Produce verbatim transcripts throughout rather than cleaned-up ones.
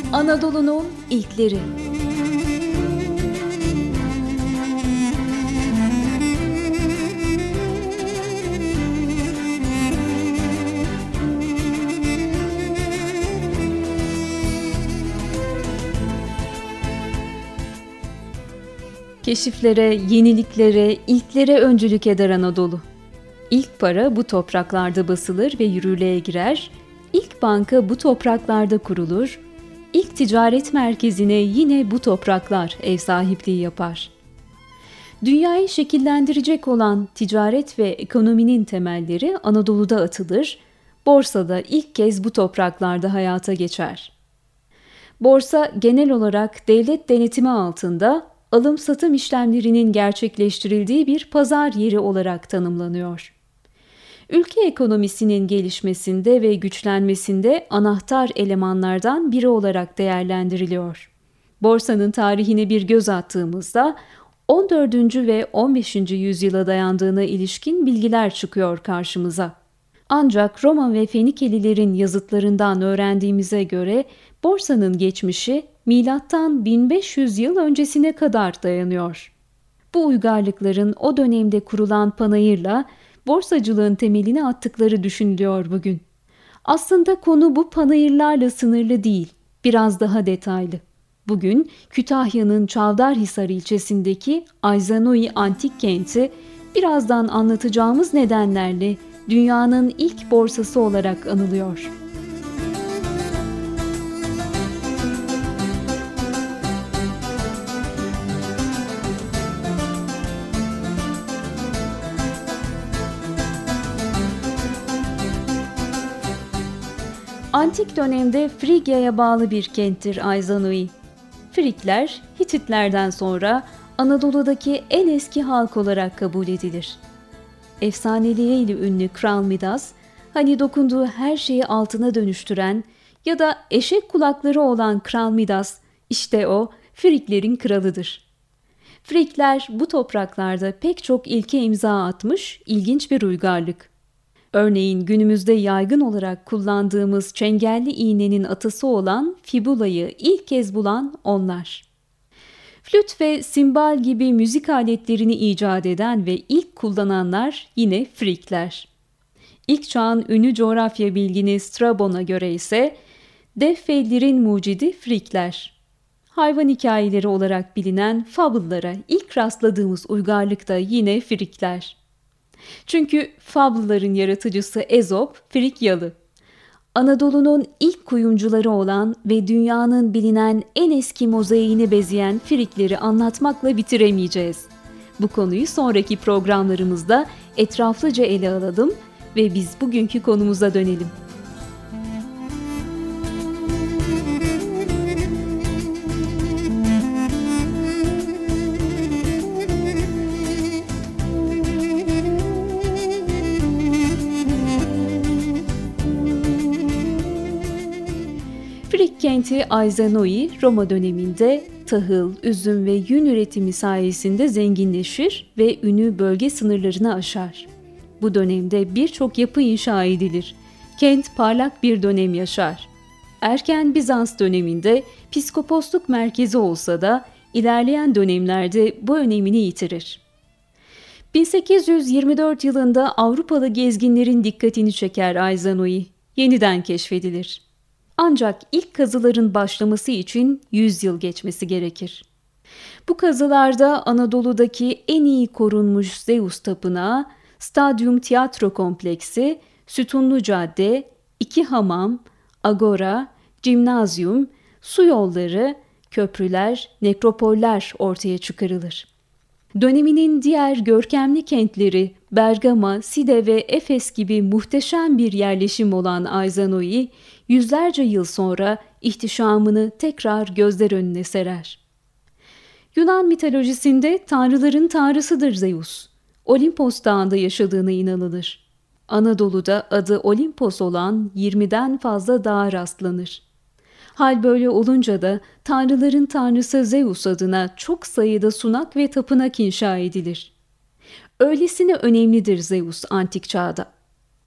Anadolu'nun ilkleri. Keşiflere, yeniliklere, ilklere öncülük eder Anadolu. İlk para bu topraklarda basılır ve yürürlüğe girer, ilk banka bu topraklarda kurulur, ilk ticaret merkezine yine bu topraklar ev sahipliği yapar. Dünyayı şekillendirecek olan ticaret ve ekonominin temelleri Anadolu'da atılır, borsa da ilk kez bu topraklarda hayata geçer. Borsa genel olarak devlet denetimi altında alım-satım işlemlerinin gerçekleştirildiği bir pazar yeri olarak tanımlanıyor. Ülke ekonomisinin gelişmesinde ve güçlenmesinde anahtar elemanlardan biri olarak değerlendiriliyor. Borsanın tarihine bir göz attığımızda on dördüncü ve on beşinci yüzyıla dayandığına ilişkin bilgiler çıkıyor karşımıza. Ancak Roma ve Fenikelilerin yazıtlarından öğrendiğimize göre borsanın geçmişi milattan bin beş yüz yıl öncesine kadar dayanıyor. Bu uygarlıkların o dönemde kurulan panayırla borsacılığın temelini attıkları düşünülüyor bugün. Aslında konu bu panayırlarla sınırlı değil, biraz daha detaylı. Bugün Kütahya'nın Çavdarhisar ilçesindeki Ayzanoi Antik Kenti birazdan anlatacağımız nedenlerle dünyanın ilk borsası olarak anılıyor. Antik dönemde Frigya'ya bağlı bir kenttir Ayzanoi. Frikler, Hititlerden sonra Anadolu'daki en eski halk olarak kabul edilir. Efsaneleriyle ünlü Kral Midas, hani dokunduğu her şeyi altına dönüştüren ya da eşek kulakları olan Kral Midas, işte o Friklerin kralıdır. Frikler bu topraklarda pek çok ilke imza atmış ilginç bir uygarlık. Örneğin günümüzde yaygın olarak kullandığımız çengelli iğnenin atası olan fibulayı ilk kez bulan onlar. Flüt ve simbal gibi müzik aletlerini icat eden ve ilk kullananlar yine Frikler. İlk çağın ünlü coğrafya bilgini Strabon'a göre ise Deffellerin mucidi Frikler. Hayvan hikayeleri olarak bilinen fable'lara ilk rastladığımız uygarlık da yine Frikler. Çünkü fable'ların yaratıcısı Ezop, Frikyalı. Anadolu'nun ilk kuyumcuları olan ve dünyanın bilinen en eski mozaiğini bezeyen Frikleri anlatmakla bitiremeyeceğiz. Bu konuyu sonraki programlarımızda etraflıca ele alalım ve biz bugünkü konumuza dönelim. Frig kenti Ayzanoi, Roma döneminde tahıl, üzüm ve yün üretimi sayesinde zenginleşir ve ünü bölge sınırlarını aşar. Bu dönemde birçok yapı inşa edilir. Kent parlak bir dönem yaşar. Erken Bizans döneminde piskoposluk merkezi olsa da ilerleyen dönemlerde bu önemini yitirir. bin sekiz yüz yirmi dört yılında Avrupalı gezginlerin dikkatini çeker Ayzanoi, yeniden keşfedilir. Ancak ilk kazıların başlaması için yüz yıl geçmesi gerekir. Bu kazılarda Anadolu'daki en iyi korunmuş Zeus tapınağı, Stadyum Tiyatro Kompleksi, Sütunlu Cadde, iki hamam, agora, cimnazyum, su yolları, köprüler, nekropoller ortaya çıkarılır. Döneminin diğer görkemli kentleri Bergama, Side ve Efes gibi muhteşem bir yerleşim olan Ayzanoi, yüzlerce yıl sonra ihtişamını tekrar gözler önüne serer. Yunan mitolojisinde tanrıların tanrısıdır Zeus. Olimpos Dağı'nda yaşadığına inanılır. Anadolu'da adı Olimpos olan yirmiden fazla dağa rastlanır. Hal böyle olunca da tanrıların tanrısı Zeus adına çok sayıda sunak ve tapınak inşa edilir. Öylesine önemlidir Zeus antik çağda.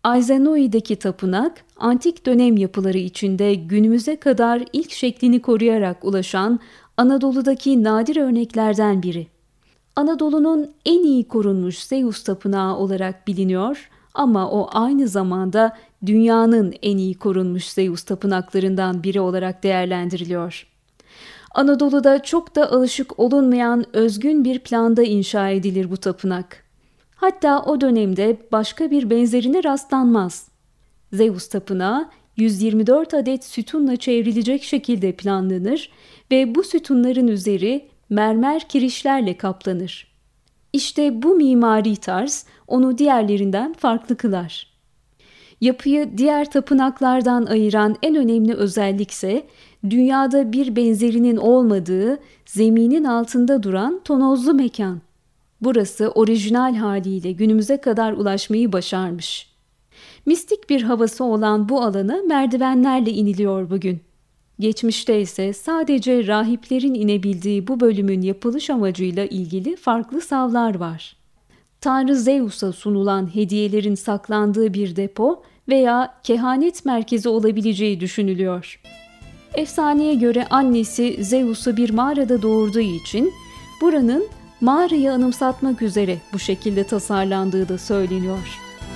Ayzenoi'deki tapınak, antik dönem yapıları içinde günümüze kadar ilk şeklini koruyarak ulaşan Anadolu'daki nadir örneklerden biri. Anadolu'nun en iyi korunmuş Zeus tapınağı olarak biliniyor ama o aynı zamanda dünyanın en iyi korunmuş Zeus tapınaklarından biri olarak değerlendiriliyor. Anadolu'da çok da alışık olunmayan özgün bir planda inşa edilir bu tapınak. Hatta o dönemde başka bir benzerine rastlanmaz. Zeus tapınağı yüz yirmi dört adet sütunla çevrilecek şekilde planlanır ve bu sütunların üzeri mermer kirişlerle kaplanır. İşte bu mimari tarz onu diğerlerinden farklı kılar. Yapıyı diğer tapınaklardan ayıran en önemli özellik ise dünyada bir benzerinin olmadığı zeminin altında duran tonozlu mekan. Burası orijinal haliyle günümüze kadar ulaşmayı başarmış. Mistik bir havası olan bu alana merdivenlerle iniliyor bugün. Geçmişte ise sadece rahiplerin inebildiği bu bölümün yapılış amacıyla ilgili farklı savlar var. Tanrı Zeus'a sunulan hediyelerin saklandığı bir depo veya kehanet merkezi olabileceği düşünülüyor. Efsaneye göre annesi Zeus'u bir mağarada doğurduğu için buranın mağarayı anımsatmak üzere bu şekilde tasarlandığı da söyleniyor.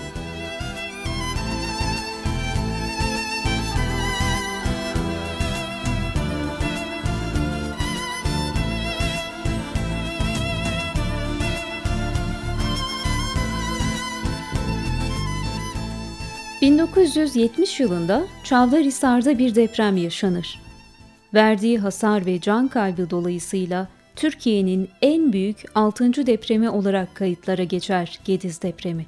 bin dokuz yüz yetmiş yılında Çavdarhisar'da bir deprem yaşanır. Verdiği hasar ve can kaybı dolayısıyla Türkiye'nin en büyük altıncı depremi olarak kayıtlara geçer Gediz depremi.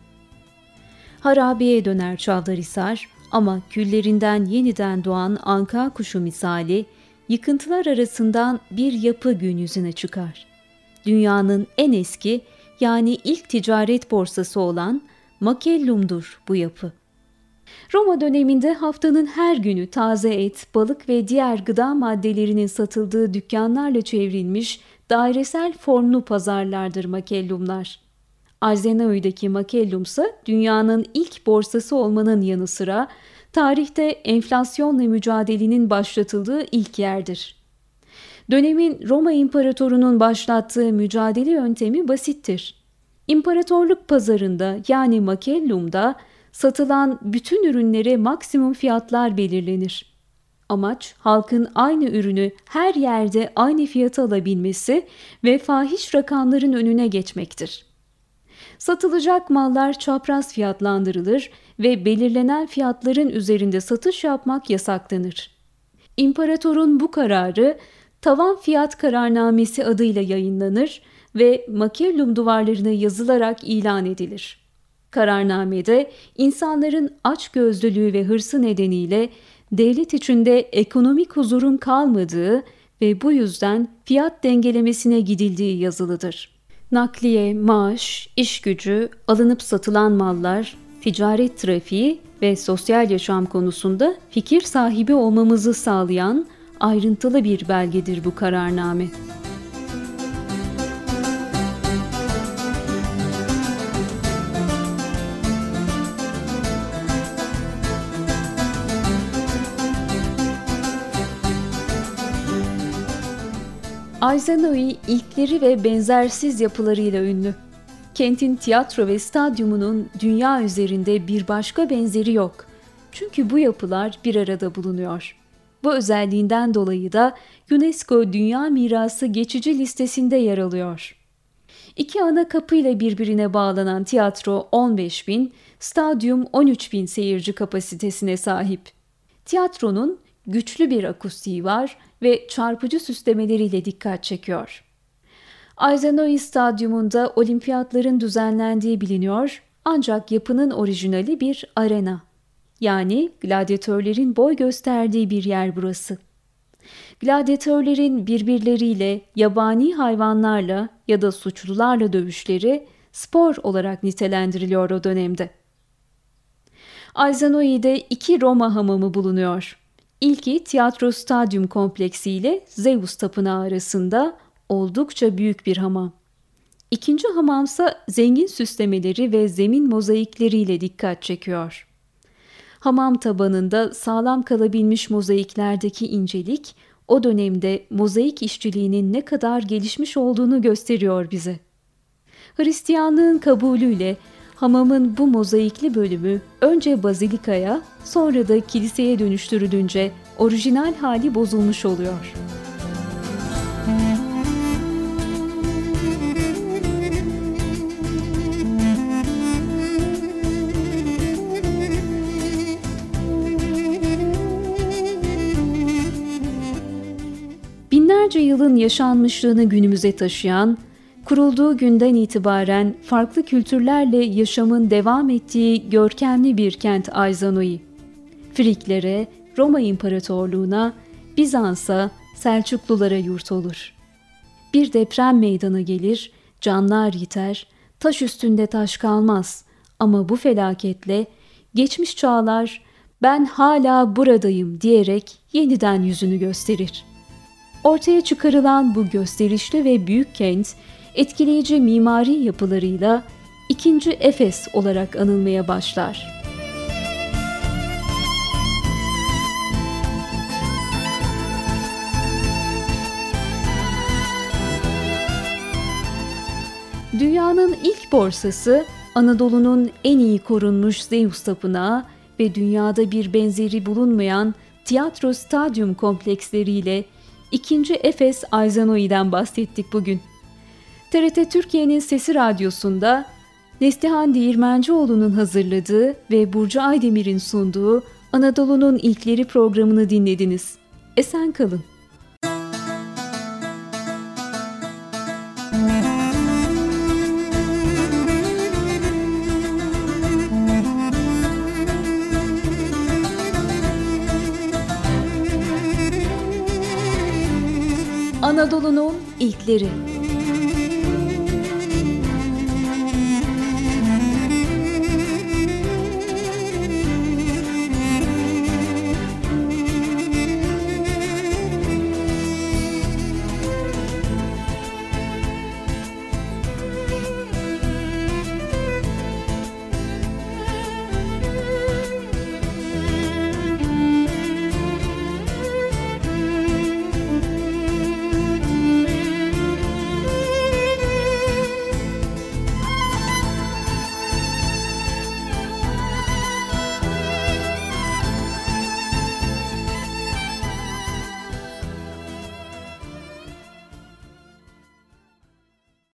Harabeye döner Çavdarhisar ama küllerinden yeniden doğan anka kuşu misali yıkıntılar arasından bir yapı gün yüzüne çıkar. Dünyanın en eski yani ilk ticaret borsası olan Macellum'dur bu yapı. Roma döneminde haftanın her günü taze et, balık ve diğer gıda maddelerinin satıldığı dükkanlarla çevrilmiş dairesel formlu pazarlardır Macellumlar. Ayzenoi'deki Macellum ise dünyanın ilk borsası olmanın yanı sıra tarihte enflasyonla mücadelenin başlatıldığı ilk yerdir. Dönemin Roma İmparatoru'nun başlattığı mücadele yöntemi basittir. İmparatorluk pazarında yani Macellum'da satılan bütün ürünlere maksimum fiyatlar belirlenir. Amaç halkın aynı ürünü her yerde aynı fiyata alabilmesi ve fahiş rakamların önüne geçmektir. Satılacak mallar çapraz fiyatlandırılır ve belirlenen fiyatların üzerinde satış yapmak yasaklanır. İmparatorun bu kararı tavan fiyat kararnamesi adıyla yayınlanır ve Macellum duvarlarına yazılarak ilan edilir. Kararnamede insanların açgözlülüğü ve hırsı nedeniyle devlet içinde ekonomik huzurun kalmadığı ve bu yüzden fiyat dengelemesine gidildiği yazılıdır. Nakliye, maaş, iş gücü, alınıp satılan mallar, ticaret trafiği ve sosyal yaşam konusunda fikir sahibi olmamızı sağlayan ayrıntılı bir belgedir bu kararname. Ayzenoi ilkleri ve benzersiz yapılarıyla ünlü. Kentin tiyatro ve stadyumunun dünya üzerinde bir başka benzeri yok. Çünkü bu yapılar bir arada bulunuyor. Bu özelliğinden dolayı da UNESCO Dünya Mirası geçici listesinde yer alıyor. İki ana kapıyla birbirine bağlanan tiyatro on beş bin, stadyum on üç bin seyirci kapasitesine sahip. Tiyatronun güçlü bir akustiği var ve çarpıcı süslemeleriyle dikkat çekiyor. Ayzenoi Stadyumunda olimpiyatların düzenlendiği biliniyor ancak yapının orijinali bir arena. Yani gladyatörlerin boy gösterdiği bir yer burası. Gladyatörlerin birbirleriyle, yabani hayvanlarla ya da suçlularla dövüşleri spor olarak nitelendiriliyor o dönemde. Ayzenoi'de iki Roma hamamı bulunuyor. İlki tiyatro stadyum kompleksi ile Zeus tapınağı arasında oldukça büyük bir hamam. İkinci hamamsa zengin süslemeleri ve zemin mozaikleriyle dikkat çekiyor. Hamam tabanında sağlam kalabilmiş mozaiklerdeki incelik, o dönemde mozaik işçiliğinin ne kadar gelişmiş olduğunu gösteriyor bize. Hristiyanlığın kabulüyle hamamın bu mozaikli bölümü önce bazilikaya, sonra da kiliseye dönüştürülünce orijinal hali bozulmuş oluyor. Binlerce yılın yaşanmışlığını günümüze taşıyan, kurulduğu günden itibaren farklı kültürlerle yaşamın devam ettiği görkemli bir kent Ayzanoi. Friklere, Roma İmparatorluğu'na, Bizans'a, Selçuklulara yurt olur. Bir deprem meydana gelir, canlar yiter, taş üstünde taş kalmaz ama bu felaketle geçmiş çağlar "ben hala buradayım" diyerek yeniden yüzünü gösterir. Ortaya çıkarılan bu gösterişli ve büyük kent, etkileyici mimari yapılarıyla ikinci Efes olarak anılmaya başlar. Dünyanın ilk borsası, Anadolu'nun en iyi korunmuş Zeus Tapınağı ve dünyada bir benzeri bulunmayan tiyatro stadyum kompleksleriyle ikinci Efes Ayzanoi'den bahsettik bugün. T R T Türkiye'nin Sesi Radyosu'nda Neslihan Değirmencioğlu'nun hazırladığı ve Burcu Aydemir'in sunduğu Anadolu'nun İlkleri programını dinlediniz. Esen kalın. Anadolu'nun İlkleri.